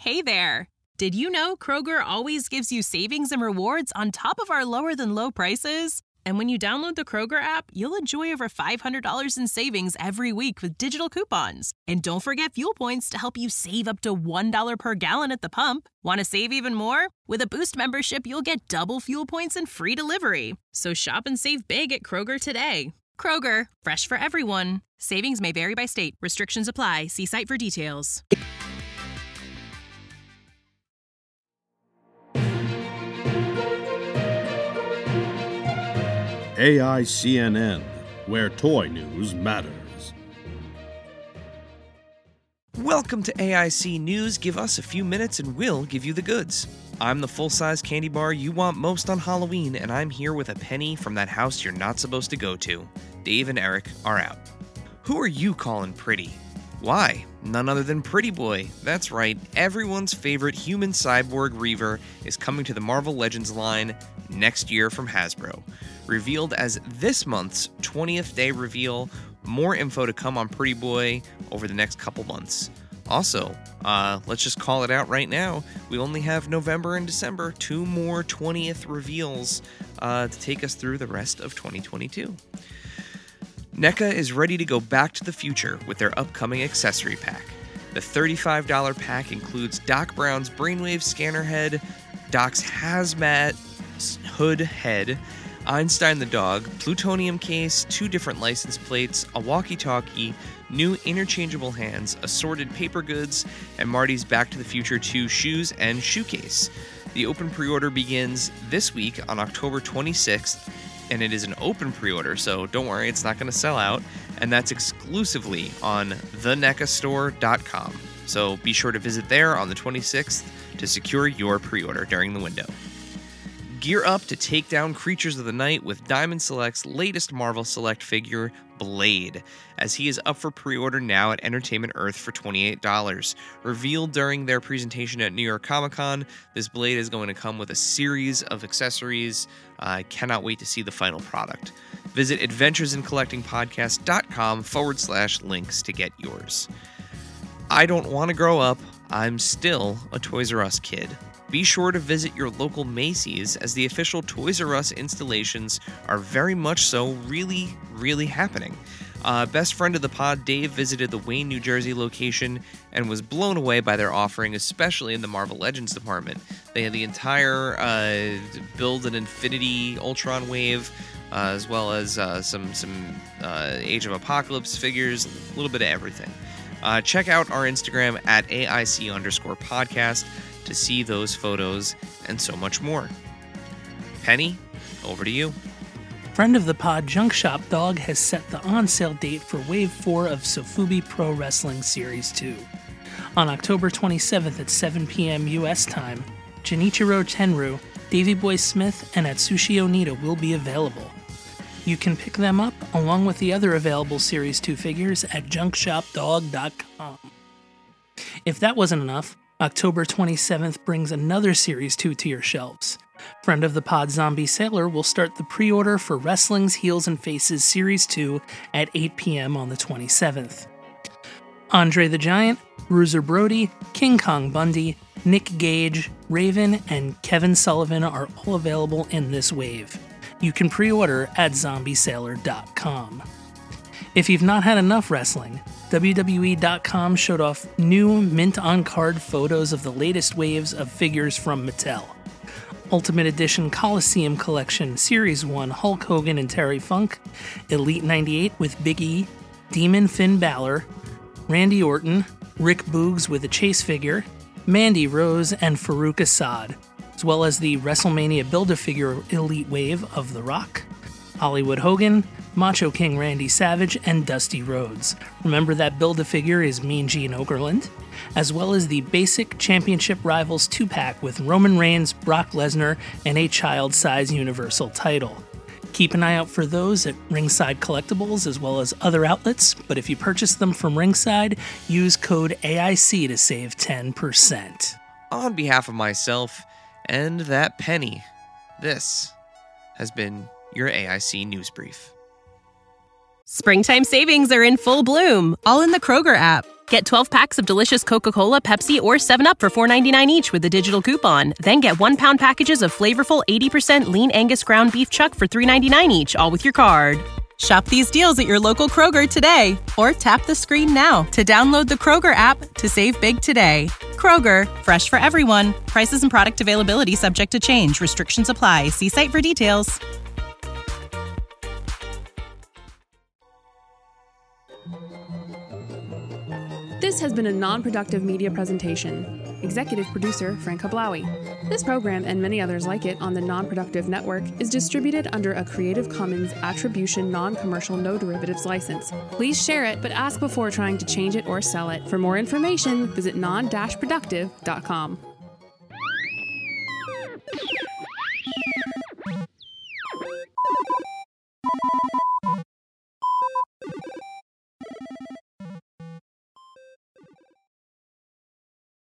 Hey there! Did you know Kroger always gives you savings and rewards on top of our lower-than-low prices? And when you download the Kroger app, you'll enjoy over $500 in savings every week with digital coupons. And don't forget fuel points to help you save up to $1 per gallon at the pump. Want to save even more? With a Boost membership, you'll get double fuel points and free delivery. So shop and save big at Kroger today. Kroger, fresh for everyone. Savings may vary by state. Restrictions apply. See site for details. AICNN, where toy news matters. Welcome to AIC News. Give us a few minutes and we'll give you the goods. I'm the full-size candy bar you want most on Halloween, and I'm here with a penny from that house you're not supposed to go to. Dave and Eric are out. Who are you calling pretty? Why? None other than Pretty Boy. That's right, everyone's favorite human cyborg Reaver is coming to the Marvel Legends line next year from Hasbro. Revealed as this month's 20th day reveal, more info to come on Pretty Boy over the next couple months. Also, let's just call it out right now, we only have November and December, 2 more 20th reveals to take us through the rest of 2022. NECA is ready to go back to the future with their upcoming accessory pack. The $35 pack includes Doc Brown's Brainwave scanner head, Doc's hazmat hood head, Einstein the dog, plutonium case, 2 different license plates, a walkie-talkie, new interchangeable hands, assorted paper goods, and Marty's Back to the Future 2 shoes and shoe case. The open pre-order begins this week on October 26th, and it is an open pre-order, so don't worry, it's not going to sell out, and that's exclusively on thenecastore.com. So be sure to visit there on the 26th to secure your pre-order during the window. Gear up to take down creatures of the night with Diamond Select's latest Marvel Select figure, Blade, as he is up for pre-order now at Entertainment Earth for $28. Revealed during their presentation at New York Comic Con, this Blade is going to come with a series of accessories. I cannot wait to see the final product. Visit adventuresincollectingpodcast.com/links to get yours. I don't want to grow up. I'm still a Toys R Us kid. Be sure to visit your local Macy's, as the official Toys R Us installations are very much so really happening. Best friend of the pod, Dave, visited the Wayne, New Jersey location and was blown away by their offering, especially in the Marvel Legends department. They had the entire Build an Infinity Ultron wave, as well as some Age of Apocalypse figures, a little bit of everything. Check out our Instagram at AIC_podcast to see those photos and so much more. Penny, over to you. Friend of the pod, Junk Shop Dog, has set the on-sale date for Wave 4 of Sofubi Pro Wrestling Series 2. On October 27th at 7 p.m. U.S. time, Genichiro Tenryu, Davey Boy Smith, and Atsushi Onita will be available. You can pick them up, along with the other available Series 2 figures, at junkshopdog.com. If that wasn't enough, October 27th brings another Series 2 to your shelves. Friend of the pod, Zombie Sailor, will start the pre-order for Wrestling's Heels and Faces Series 2 at 8 p.m. on the 27th. Andre the Giant, Bruiser Brody, King Kong Bundy, Nick Gage, Raven, and Kevin Sullivan are all available in this wave. You can pre-order at zombiesailor.com. If you've not had enough wrestling, WWE.com showed off new mint-on-card photos of the latest waves of figures from Mattel. Ultimate Edition Coliseum Collection Series 1 Hulk Hogan and Terry Funk, Elite 98 with Big E, Demon Finn Balor, Randy Orton, Rick Boogs with a Chase figure, Mandy Rose, and Farouk Assad, as well as the WrestleMania Build-A-Figure Elite Wave of The Rock, Hollywood Hogan, Macho King Randy Savage, and Dusty Rhodes. Remember that Build-A-Figure is Mean Gene Okerlund, as well as the Basic Championship Rivals 2-pack with Roman Reigns, Brock Lesnar, and a child-size Universal title. Keep an eye out for those at Ringside Collectibles as well as other outlets, but if you purchase them from Ringside, use code AIC to save 10%. On behalf of myself and that penny, this has been your AIC News Brief. Springtime savings are in full bloom, all in the Kroger app. Get 12 packs of delicious Coca-Cola, Pepsi, or 7-Up for $4.99 each with a digital coupon. Then get 1-pound packages of flavorful 80% lean Angus ground beef chuck for $3.99 each, all with your card. Shop these deals at your local Kroger today, or tap the screen now to download the Kroger app to save big today. Kroger, fresh for everyone. Prices and product availability subject to change. Restrictions apply. See site for details. This has been a non-productive media presentation. Executive producer Frank Hablawi. This program and many others like it on the Non-Productive Network is distributed under a Creative Commons Attribution Non-Commercial No Derivatives license. Please share it, but ask before trying to change it or sell it. For more information, visit non-productive.com.